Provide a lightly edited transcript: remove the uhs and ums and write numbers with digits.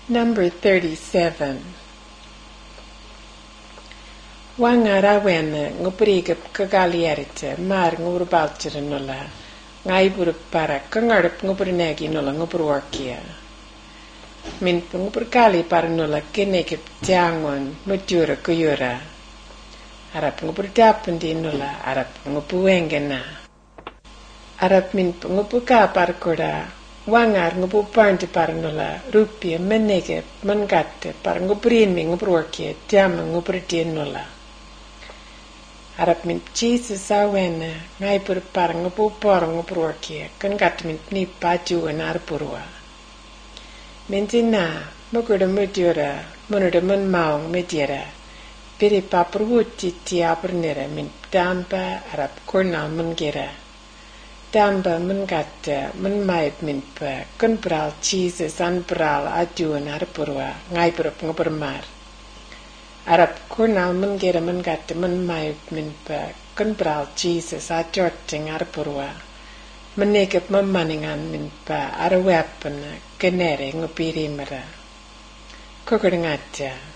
Number 37. Wangara wena ngupriga kagaliarite mar ngurbalchira nula ngaibur para kangarap nguprinagi nula ngupurwakia min ngupurkali para nula kenekip tiangon mutura kuyura arap ngupurdapendi nula arap ngupuwengena arap min ngupuka para koda wangar ngupuparnti para nula rupia meneke mangate para nguprin mi ngupurwakia tiama ngupurdien nula arap min Jesus awena ngai pur par ngupu por ngupurwakia kan gat min ni paju na arpurwa mentina mukuda mutiura munuda mun maung mediera piri papurwuti tia pernera min dampa arap korna mun gera damba mun gatta mun maip min pa kan pral Jesus an pral aju na arpurwa ngai pur ngupurmar arap kornal mun gera mun gatta mun mai min pa kan pral Jesus a jorting arpurwa menekep memaningan min pa ara weapon kenere ngupiri mara kokor ngaja